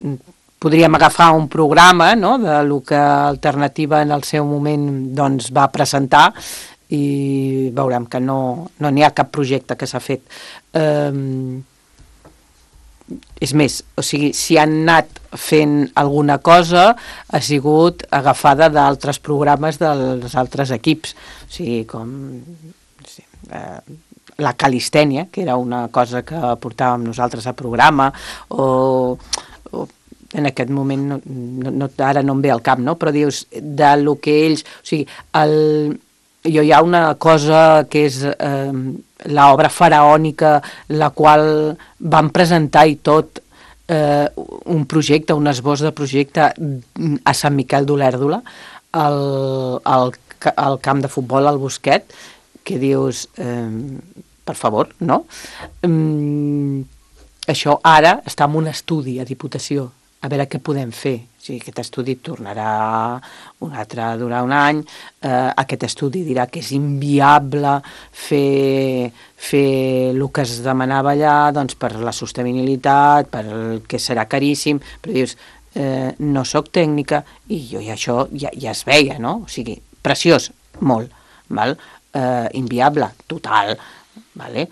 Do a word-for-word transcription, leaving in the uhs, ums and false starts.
podríem agafar un programa, no?, de lo que Alternativa en el seu moment doncs, va presentar i veurem que no no n'hi ha cap projecte que s'ha fet. Um, és més, o sigui, si han anat fent alguna cosa ha sigut agafada d'altres programes dels altres equips, o sigui, com sí, eh, la calistènia, que era una cosa que portàvem nosaltres a programa, o, o en aquest moment no, no, ara no em ve al cap, no? Però dius, de lo que ells, o sigui, el, jo hi ha una cosa que és eh, l'obra faraònica, la qual van presentar i tot eh, un projecte, un esbós de projecte a Sant Miquel d'Olèrdola, al, al, al camp de futbol, al Bosquet, que dius, eh, per favor, no? Um, això ara està en un estudi a Diputació, a veure què podem fer. O sigui, aquest estudi tornarà un altre a durar un any, eh, aquest estudi dirà que és inviable fer, fer el que es demanava allà doncs, per la sostenibilitat, per el que serà caríssim, però dius, eh, no sóc tècnica i jo i això ja, ja es veia, no? O sigui, preciós, molt, val? Eh, inviable, total, vale?